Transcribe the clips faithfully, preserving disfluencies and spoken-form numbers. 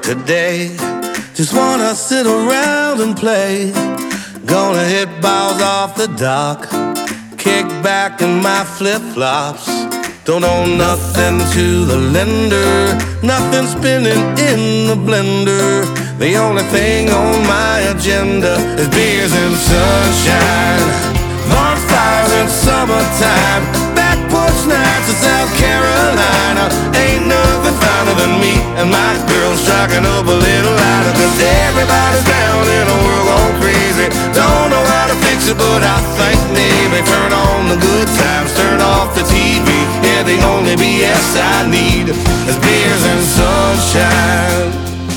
today. Just wanna sit around and play. Gonna hit balls off the dock, kick back in my flip-flops. Don't owe nothing to the lender, nothing spinning in the blender. The only thing on my agenda is beers and sunshine, bonfires in summertime, back porch nights in South Carolina. Ain't nothing finer than me and my girl striking up a little lighter. Cause everybody's down in a world gone crazy. Don't know how to fix it, but I think maybe turn on the good times, turn off the T V. Yeah, the only B S I need is beers and sunshine.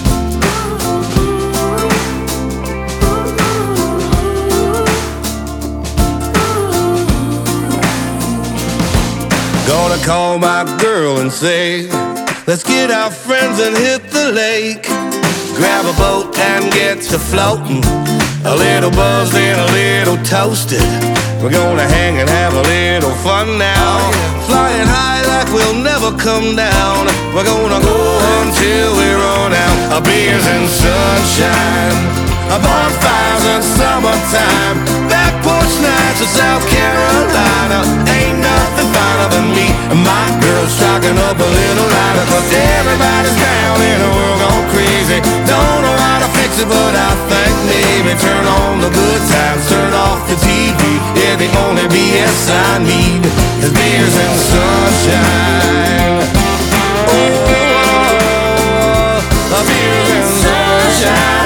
Gonna call my girl and say, let's get our friends and hit the lake. Grab a boat and get to floating, a little buzzed and a little toasted. We're gonna hang and have a little fun now, flying high like we'll never come down. We're gonna go until we run out of beers and sunshine, bonfires in summertime, back porch nights in South Carolina. Ain't nothing finer than me and my girl striking up a little lighter. Cause everybody's down in a world gone crazy. Don't know how to fix it, but I think maybe turn on the good times, turn off the T V. Yeah, the only B S I need is beers and sunshine. Oh, beers and sunshine.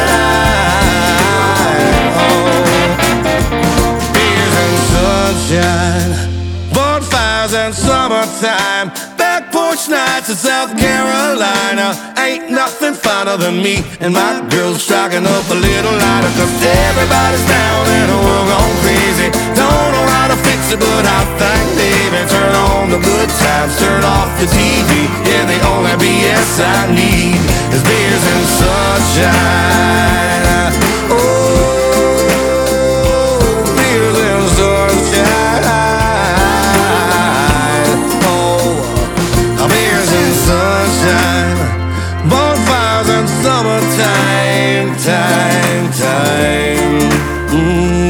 Bonfires and summertime, back porch nights in South Carolina. Ain't nothing finer than me and my girl striking up a little lighter. Cause everybody's down in a world gone crazy. Don't know how to fix it, but I think maybe turn on the good times, turn off the T V. Yeah, the only B S I need is beers and sunshine. Oh, bonfires in summertime, time, time. Mm.